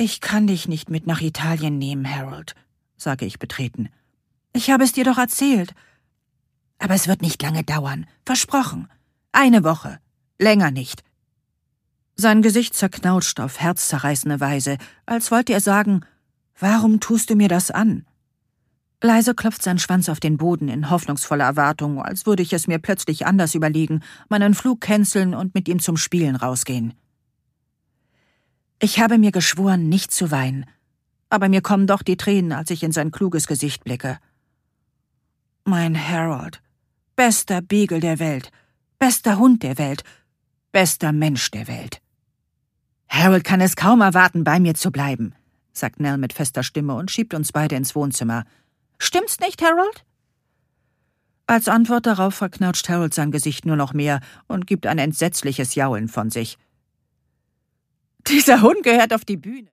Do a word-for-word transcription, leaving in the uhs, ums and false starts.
»Ich kann dich nicht mit nach Italien nehmen, Harold«, sage ich betreten. »Ich habe es dir doch erzählt. Aber es wird nicht lange dauern, versprochen. Eine Woche, länger nicht.« Sein Gesicht zerknautscht auf herzzerreißende Weise, als wollte er sagen, »Warum tust du mir das an?« Leise klopft sein Schwanz auf den Boden in hoffnungsvoller Erwartung, als würde ich es mir plötzlich anders überlegen, meinen Flug canceln und mit ihm zum Spielen rausgehen. Ich habe mir geschworen, nicht zu weinen, aber mir kommen doch die Tränen, als ich in sein kluges Gesicht blicke. Mein Harold, bester Beagle der Welt, bester Hund der Welt, bester Mensch der Welt. Harold kann es kaum erwarten, bei mir zu bleiben, sagt Nell mit fester Stimme und schiebt uns beide ins Wohnzimmer. Stimmt's nicht, Harold? Als Antwort darauf verknautscht Harold sein Gesicht nur noch mehr und gibt ein entsetzliches Jaulen von sich. Dieser Hund gehört auf die Bühne.